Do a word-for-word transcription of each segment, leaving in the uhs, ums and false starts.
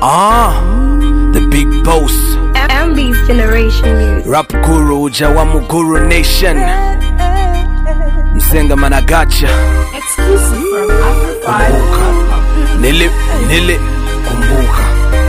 Ah, the big boss, M B's generation youth. rap guru, Ujawamu Guru Nation. Msenga Managacha. Exclusive from Africa. Nili, nili, kumbuka.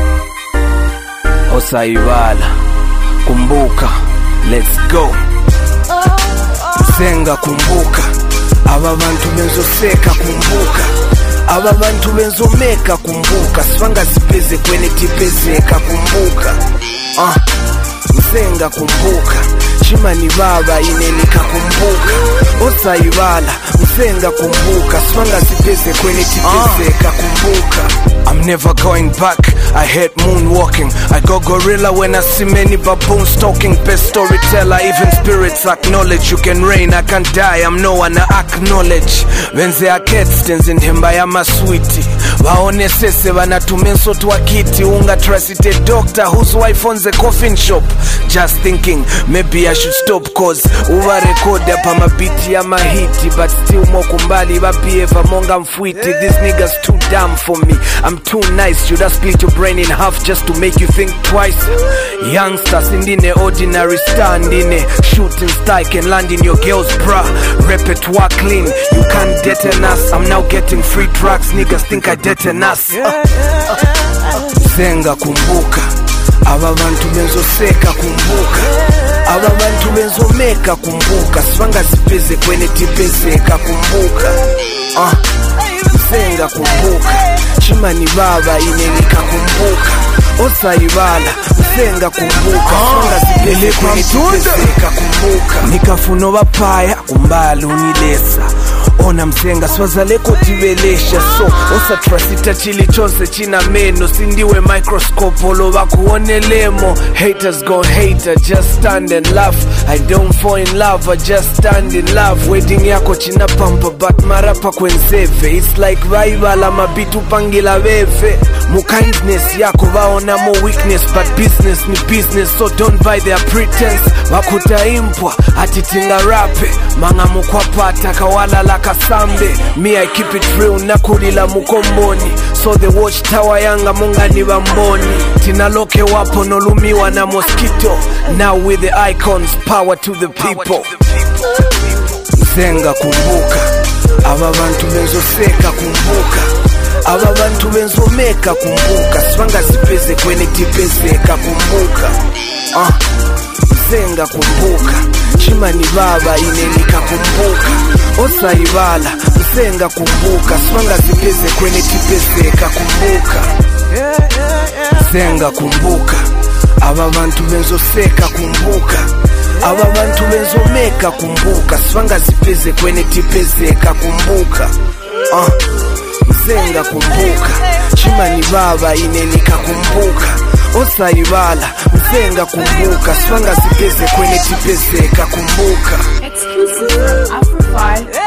Osaiwala, kumbuka. Let's go. Msenga kumbuka. Aba bantu benzoseka kumbuka. Aba bantu benzomeka kumbuka. Sifanga sipeze kwenye tipezeka kumbuka. Ah, Msenga kumbuka. Chimani baba inenika kumbuka. Osaiwala, Msenga kumbuka. Sifanga sipeze kwenye tipezeka kumbuka. I'm never going back, I hate moonwalking. I go gorilla when I see many baboons talking. Best storyteller, even spirits acknowledge. You can reign, I can die, I'm no one to acknowledge. Wenze aketstens in himba ya maswiti. Waone sese wanatumenso tuakiti. Unga trusted doctor whose wife owns a coffin shop. Just thinking, maybe I should stop cause uwa record up ama beat ya mahiti. But still moko mbali wapieva monga mfuiti. These niggas too dumb for me, I'm too nice. Should I split your brain in half just to make you think twice? Youngsters indine ordinary star indine. Shooting star can land in your girl's bra. Repertoire clean, you can't detain us. I'm now getting free drugs, niggas think I detain us. Msenga kumbuka. Aba bantu benzoseka kumbuka. Aba bantu benzomeka kumbuka. Sifanga sipeze kwenye tipezeka kumbuka. Ah, Msenga kumbuka. Chimani baba inenika kumbuka. Osaiwala, Msenga kumbuka. Sifanga sipeze kwenye tipezeka kumbuka. Nikafuno bapaya kumbalo unilesa. Ona Msenga swazaleko tibelesha. So osa trusita chili chose china meno. Sindiwe microscope olo wakuone lemo. Haters go hater, just stand and laugh. I don't fall in love, I just stand in love. Wedding yako china pampa but marapa kwenzeve. It's like vibe mabitu pangila wewe. Mu kindness yako waona mo weakness. But business ni business, so don't buy their pretense. Wakuta impwa, atitinga rape. Manga mukwapata kawala laka Sambe. Me I keep it real nakulila mukomboni. So the watchtower yanga munga ni bamboni. Tinaloke wapo nolumiwa na mosquito. Now with the icons, power to the people. Msenga kumbuka. Aba bantu benzoseka kumbuka. Aba bantu benzomeka kumbuka. Sifanga sipeze kwenye tipezeka kumbuka. Ah, Msenga kumbuka. Chimani baba inenika kumbuka. Osaiwala, Msenga kumbuka. Sifanga sipeze kwenye tipezeka kumbuka. Msenga kumbuka. Aba bantu benzoseka kumbuka. Aba bantu benzomeka kumbuka. Sifanga sipeze kwenye tipezeka kumbuka. Ah, Msenga kumbuka. Chimani baba inenika kumbuka. Osaiwala, Msenga kumbuka. Sifanga sipeze kwenye tipezeka kumbuka. Exclusive from Africa.